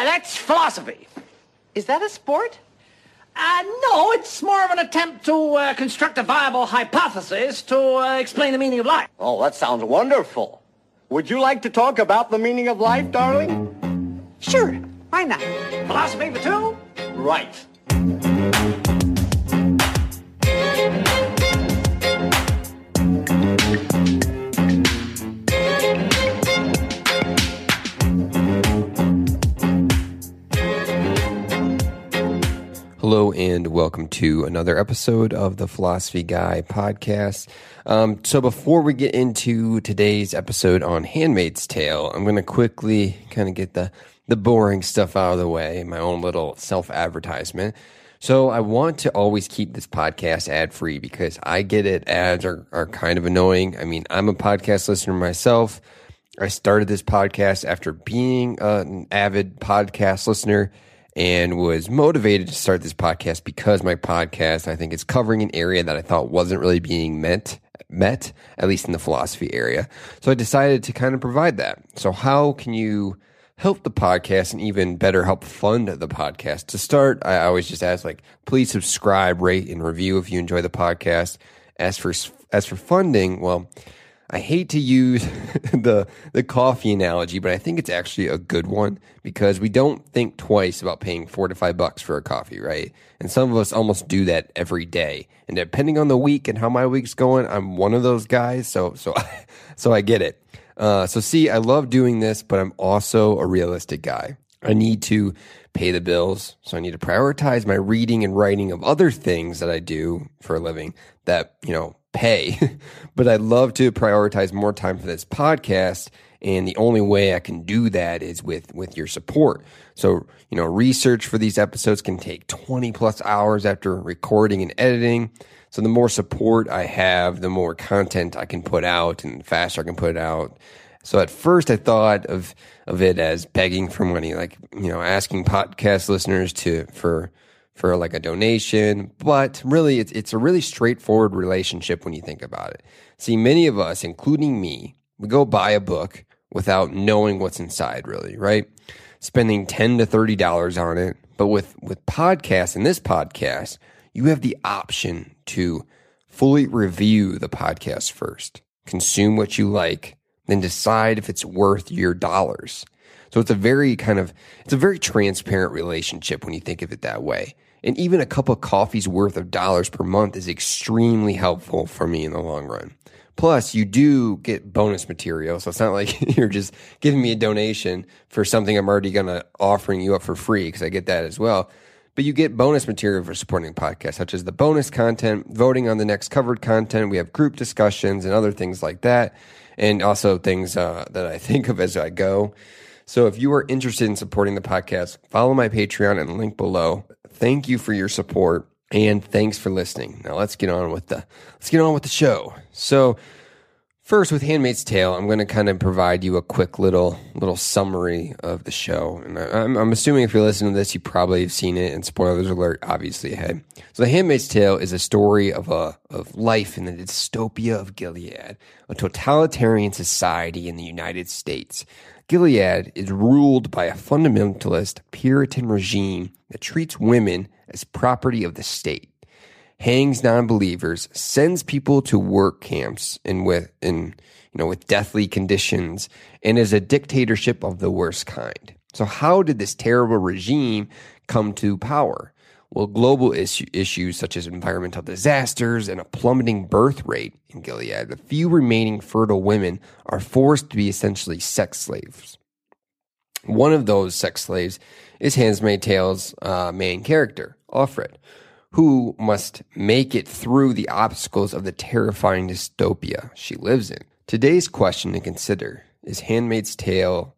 That's philosophy. Is that a sport? No, it's more of an attempt to construct a viable hypothesis to explain the meaning of life. Oh, that sounds wonderful. Would you like to talk about the meaning of life, darling? Sure, why not? Philosophy for two? Right. Hello and welcome to another episode of the Philosophy Guy podcast. So before we get into today's episode on Handmaid's Tale, I'm going to quickly kind of get the boring stuff out of the way, my own little self-advertisement. So I want to always keep this podcast ad-free because I get it. Ads are kind of annoying. I mean, I'm a podcast listener myself. I started this podcast after being an avid podcast listener and was motivated to start this podcast because my podcast, I think, is covering an area that I thought wasn't really being met, at least in the philosophy area. So I decided to kind of provide that. So how can you help the podcast and even better help fund the podcast? To start, I always just ask, please subscribe, rate, and review if you enjoy the podcast. As for funding, well, I hate to use the coffee analogy, but I think it's actually a good one because we don't think twice about paying $4 to $5 for a coffee, right? And some of us almost do that every day. And depending on the week and how my week's going, I'm one of those guys. So I get it. I love doing this, but I'm also a realistic guy. I need to pay the bills, so I need to prioritize my reading and writing of other things that I do for a living that, pay. But I'd love to prioritize more time for this podcast, and the only way I can do that is with your support. So, research for these episodes can take 20 plus hours after recording and editing. So the more support I have, the more content I can put out and the faster I can put it out. So at first I thought of it as begging for money, asking podcast listeners for like a donation, but really it's a really straightforward relationship when you think about it. See, many of us, including me, we go buy a book without knowing what's inside really, right? Spending $10 to $30 on it. But with podcasts and this podcast, you have the option to fully review the podcast first, consume what you like, then decide if it's worth your dollars. So it's a very transparent relationship when you think of it that way. And even a cup of coffee's worth of dollars per month is extremely helpful for me in the long run. Plus, you do get bonus material. So it's not like you're just giving me a donation for something I'm already offering you up for free, because I get that as well. But you get bonus material for supporting the podcast, such as the bonus content, voting on the next covered content. We have group discussions and other things like that. And also things that I think of as I go. So if you are interested in supporting the podcast, follow my Patreon and the link below. Thank you for your support, and thanks for listening. Now let's get on with the show. So first, with Handmaid's Tale, I'm going to kind of provide you a quick little summary of the show. And I'm assuming if you're listening to this, you probably have seen it, and spoilers alert, obviously ahead. So The Handmaid's Tale is a story of life in the dystopia of Gilead, a totalitarian society in the United States. Gilead is ruled by a fundamentalist Puritan regime that treats women as property of the state, hangs non-believers, sends people to work camps with deathly conditions, and is a dictatorship of the worst kind. So how did this terrible regime come to power? Well, global issues such as environmental disasters and a plummeting birth rate in Gilead, the few remaining fertile women are forced to be essentially sex slaves. One of those sex slaves is Handmaid's Tale's main character, Offred, who must make it through the obstacles of the terrifying dystopia she lives in. Today's question to consider is Handmaid's Tale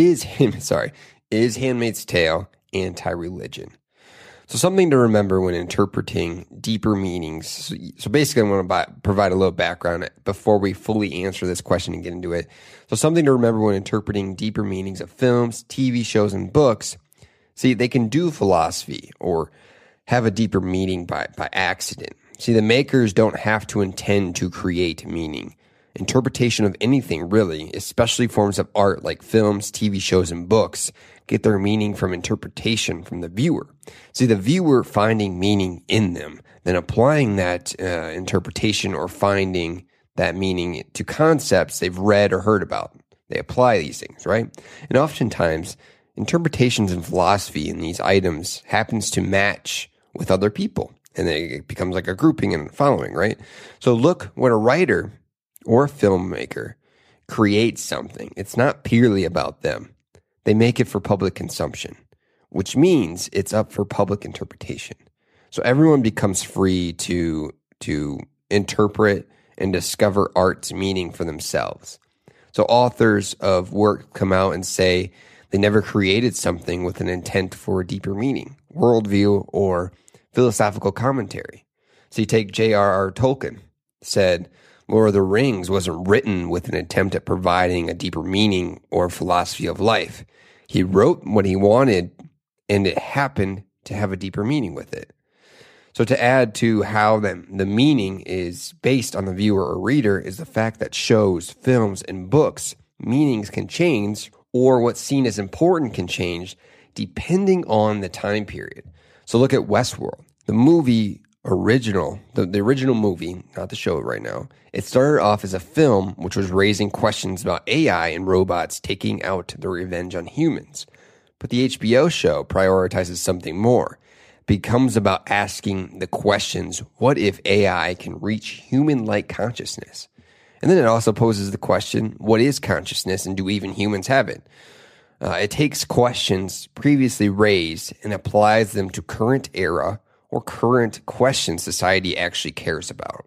anti-religion? So something to remember when interpreting deeper meanings. So basically, I want to provide a little background before we fully answer this question and get into it. So something to remember when interpreting deeper meanings of films, TV shows, and books. See, they can do philosophy or have a deeper meaning by accident. See, the makers don't have to intend to create meaning. Interpretation of anything, really, especially forms of art like films, TV shows, and books, get their meaning from interpretation from the viewer. See, the viewer finding meaning in them, then applying that interpretation or finding that meaning to concepts they've read or heard about. They apply these things, right? And oftentimes, interpretations in philosophy in these items happens to match with other people, and it becomes like a grouping and following, right? So look, when a writer or a filmmaker creates something, it's not purely about them. They make it for public consumption, which means it's up for public interpretation. So everyone becomes free to interpret and discover art's meaning for themselves. So authors of work come out and say they never created something with an intent for a deeper meaning, worldview, or philosophical commentary. So you take J.R.R. Tolkien, said Lord of the Rings wasn't written with an attempt at providing a deeper meaning or philosophy of life. He wrote what he wanted, and it happened to have a deeper meaning with it. So to add to how the meaning is based on the viewer or reader is the fact that shows, films, and books, meanings can change, or what's seen as important can change depending on the time period. So look at Westworld. The movie original, the original movie, not the show right now, it started off as a film which was raising questions about AI and robots taking out the revenge on humans. But the HBO show prioritizes something more. It becomes about asking the questions, what if AI can reach human-like consciousness? And then it also poses the question, what is consciousness and do even humans have it? It takes questions previously raised and applies them to current era or current questions society actually cares about.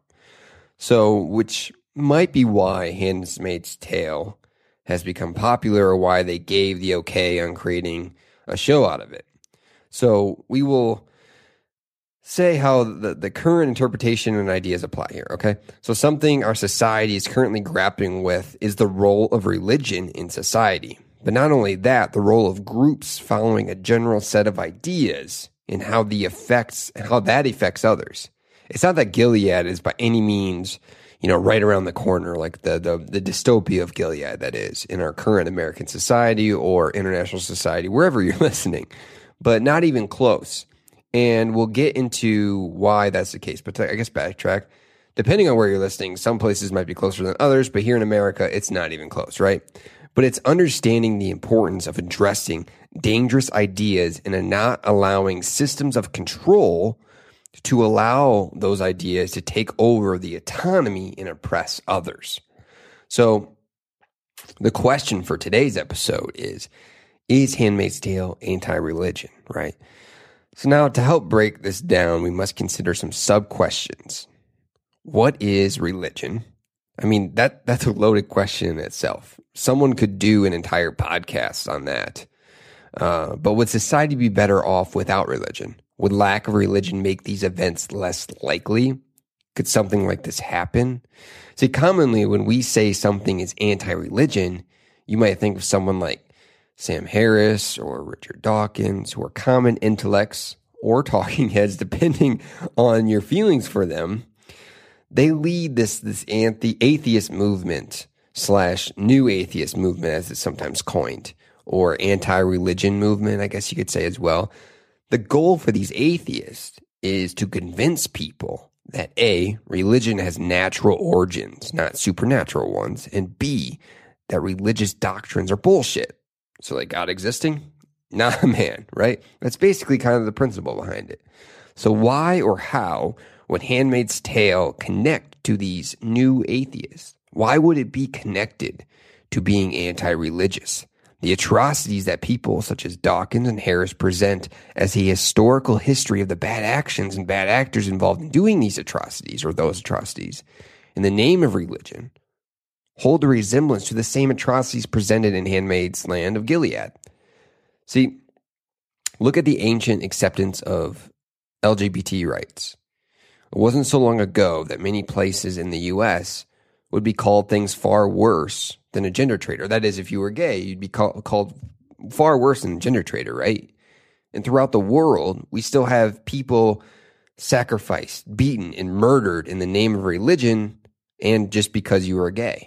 So, which might be why Handmaid's Tale has become popular or why they gave the okay on creating a show out of it. So we will say how the current interpretation and ideas apply here, okay? So something our society is currently grappling with is the role of religion in society. But not only that, the role of groups following a general set of ideas and how that affects others. It's not that Gilead is by any means, right around the corner, like the dystopia of Gilead that is in our current American society or international society, wherever you're listening, but not even close. And we'll get into why that's the case. But I guess backtrack. Depending on where you're listening, some places might be closer than others, but here in America, it's not even close, right? But it's understanding the importance of addressing dangerous ideas and not allowing systems of control to allow those ideas to take over the autonomy and oppress others. So the question for today's episode is Handmaid's Tale anti-religion, right? So now to help break this down, we must consider some sub-questions. What is religion? I mean, that's a loaded question in itself. Someone could do an entire podcast on that. But would society be better off without religion? Would lack of religion make these events less likely? Could something like this happen? See, commonly when we say something is anti-religion, you might think of someone like Sam Harris or Richard Dawkins, who are common intellects or talking heads, depending on your feelings for them. They lead this anti-atheist movement / new atheist movement, as it's sometimes coined, or anti-religion movement, I guess you could say as well. The goal for these atheists is to convince people that A, religion has natural origins, not supernatural ones, and B, that religious doctrines are bullshit. So like God existing? Nah, man, right? That's basically kind of the principle behind it. So why or how would Handmaid's Tale connect to these new atheists? Why would it be connected to being anti-religious? The atrocities that people such as Dawkins and Harris present as a historical history of the bad actions and bad actors involved in doing these atrocities or those atrocities in the name of religion hold a resemblance to the same atrocities presented in Handmaid's Land of Gilead. See, look at the ancient acceptance of LGBT rights. It wasn't so long ago that many places in the U.S. would be called things far worse than a gender traitor. That is, if you were gay, you'd be called far worse than a gender traitor, right? And throughout the world, we still have people sacrificed, beaten, and murdered in the name of religion and just because you are gay.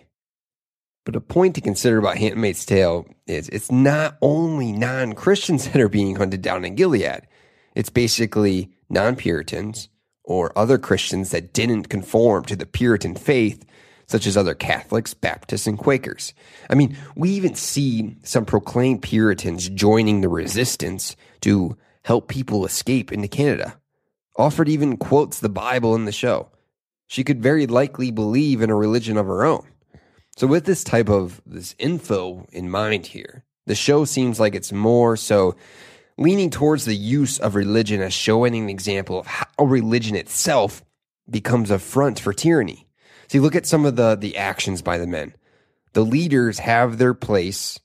But a point to consider about Handmaid's Tale is it's not only non-Christians that are being hunted down in Gilead. It's basically non-Puritans or other Christians that didn't conform to the Puritan faith, such as other Catholics, Baptists, and Quakers. I mean, we even see some proclaimed Puritans joining the resistance to help people escape into Canada. Alfred even quotes the Bible in the show. She could very likely believe in a religion of her own. So with this type of this info in mind here, the show seems like it's more so leaning towards the use of religion as showing an example of how religion itself becomes a front for tyranny. See, look at some of the actions by the men. The leaders have their place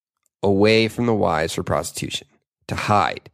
away from the wives for prostitution, to hide.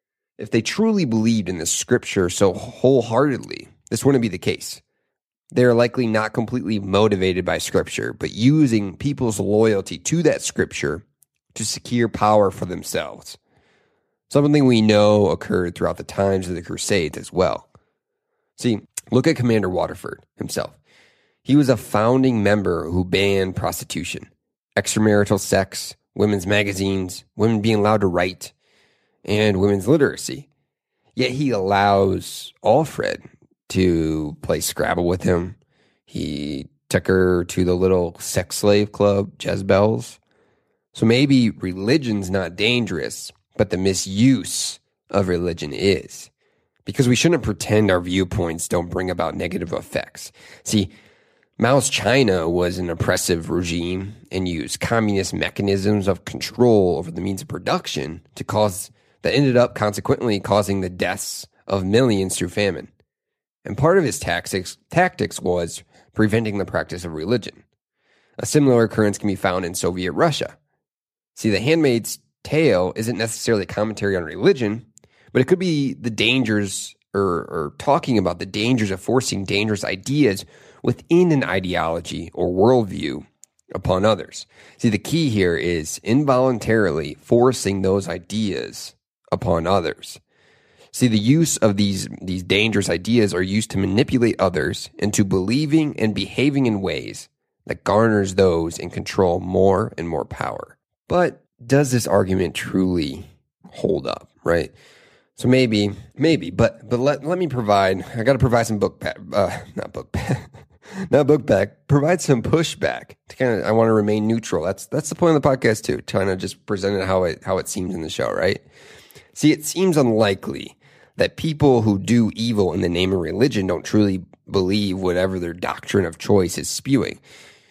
If they truly believed in the scripture so wholeheartedly, this wouldn't be the case. They're likely not completely motivated by scripture, but using people's loyalty to that scripture to secure power for themselves. Something we know occurred throughout the times of the Crusades as well. See, look at Commander Waterford himself. He was a founding member who banned prostitution, extramarital sex, women's magazines, women being allowed to write, and women's literacy. Yet he allows Alfred to play Scrabble with him. He took her to the little sex slave club, Jezebel's. So maybe religion's not dangerous, but the misuse of religion is. Because we shouldn't pretend our viewpoints don't bring about negative effects. See, Mao's China was an oppressive regime and used communist mechanisms of control over the means of production that ended up consequently causing the deaths of millions through famine. And part of his tactics was preventing the practice of religion. A similar occurrence can be found in Soviet Russia. See, The Handmaid's Tale isn't necessarily a commentary on religion, but it could be the dangers or talking about the dangers of forcing dangerous ideas within an ideology or worldview upon others. See, the key here is involuntarily forcing those ideas upon others. See, the use of these dangerous ideas are used to manipulate others into believing and behaving in ways that garners those in control more and more power. But does this argument truly hold up, right? So maybe, but let me provide, I got to provide some provide some pushback to I want to remain neutral. That's the point of the podcast too, trying to just present it how it seems in the show, right? See, it seems unlikely that people who do evil in the name of religion don't truly believe whatever their doctrine of choice is spewing.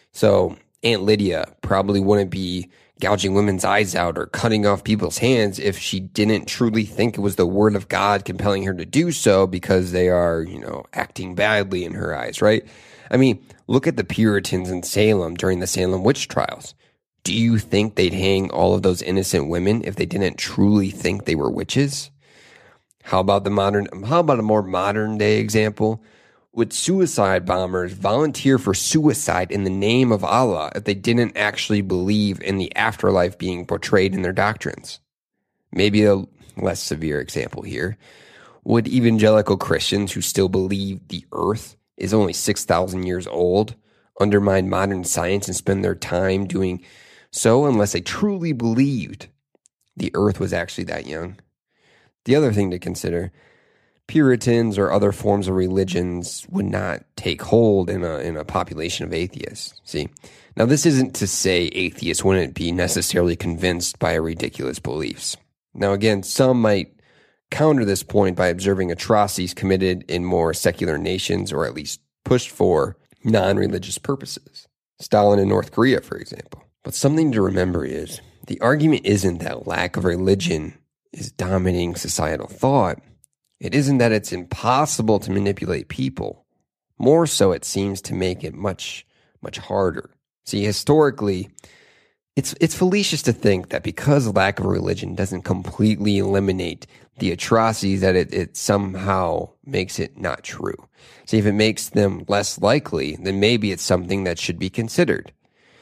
So Aunt Lydia probably wouldn't be gouging women's eyes out or cutting off people's hands if she didn't truly think it was the word of God compelling her to do so because they are, acting badly in her eyes, right? I mean, look at the Puritans in Salem during the Salem witch trials. Do you think they'd hang all of those innocent women if they didn't truly think they were witches? How about a more modern day example? Would suicide bombers volunteer for suicide in the name of Allah if they didn't actually believe in the afterlife being portrayed in their doctrines? Maybe a less severe example here. Would evangelical Christians who still believe the earth is only 6,000 years old undermine modern science and spend their time doing so unless they truly believed the earth was actually that young? The other thing to consider, Puritans or other forms of religions would not take hold in a population of atheists. See, now this isn't to say atheists wouldn't be necessarily convinced by ridiculous beliefs. Now again, some might counter this point by observing atrocities committed in more secular nations or at least pushed for non-religious purposes. Stalin in North Korea, for example. But something to remember is the argument isn't that lack of religion is dominating societal thought. It isn't that it's impossible to manipulate people. More so, it seems to make it much, much harder. See, historically, it's fallacious to think that because lack of religion doesn't completely eliminate the atrocities, that it somehow makes it not true. See, if it makes them less likely, then maybe it's something that should be considered.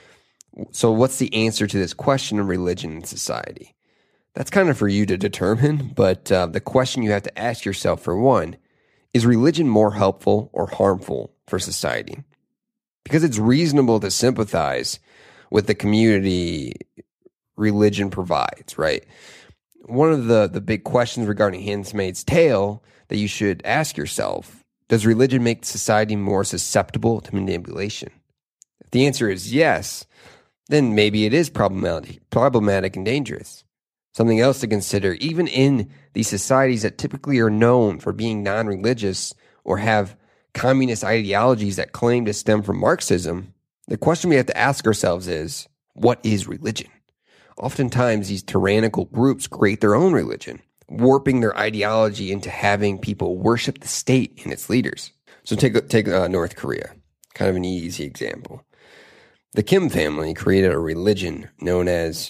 So what's the answer to this question of religion in society? That's kind of for you to determine, but the question you have to ask yourself, for one, is religion more helpful or harmful for society? because it's reasonable to sympathize with the community religion provides, right? One of the big questions regarding Handmaid's Tale that you should ask yourself, does religion make society more susceptible to manipulation? If the answer is yes, then maybe it is problematic and dangerous. Something else to consider, even in these societies that typically are known for being non-religious or have communist ideologies that claim to stem from Marxism, the question we have to ask ourselves is, what is religion? Oftentimes, these tyrannical groups create their own religion, warping their ideology into having people worship the state and its leaders. So take North Korea, kind of an easy example. The Kim family created a religion known as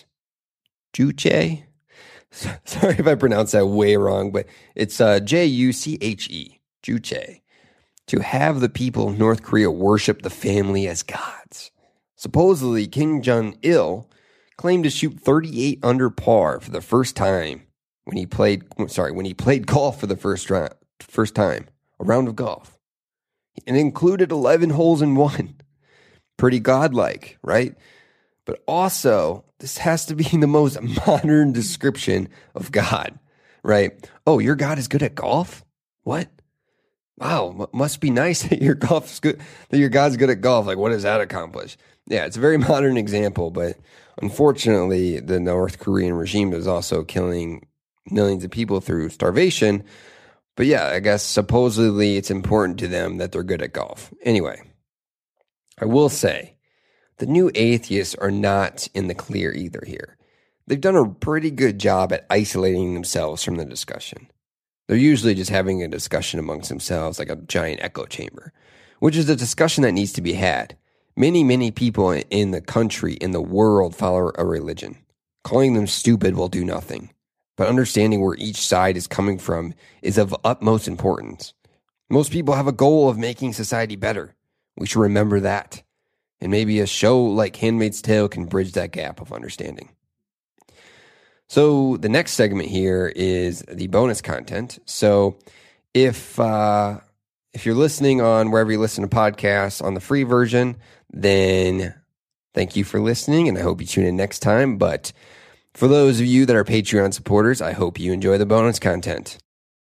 Juche. Sorry if I pronounced that way wrong, but it's Juche, Juche, to have the people of North Korea worship the family as gods. Supposedly, Kim Jong-il claimed to shoot 38 under par for the first time when he played golf for the first time, a round of golf. And included 11 holes in one. Pretty godlike, right? But also, this has to be the most modern description of God, right? Oh, your God is good at golf? What? Wow, must be nice that your God's good at golf. Like, what does that accomplish? Yeah, it's a very modern example, but unfortunately, the North Korean regime is also killing millions of people through starvation. But yeah, I guess supposedly it's important to them that they're good at golf. Anyway, I will say, the new atheists are not in the clear either here. They've done a pretty good job at isolating themselves from the discussion. They're usually just having a discussion amongst themselves like a giant echo chamber, which is a discussion that needs to be had. Many, many people in the country, in the world, follow a religion. Calling them stupid will do nothing. But understanding where each side is coming from is of utmost importance. Most people have a goal of making society better. We should remember that. And maybe a show like Handmaid's Tale can bridge that gap of understanding. So the next segment here is the bonus content. So if you're listening on wherever you listen to podcasts on the free version, then thank you for listening, and I hope you tune in next time. But for those of you that are Patreon supporters, I hope you enjoy the bonus content.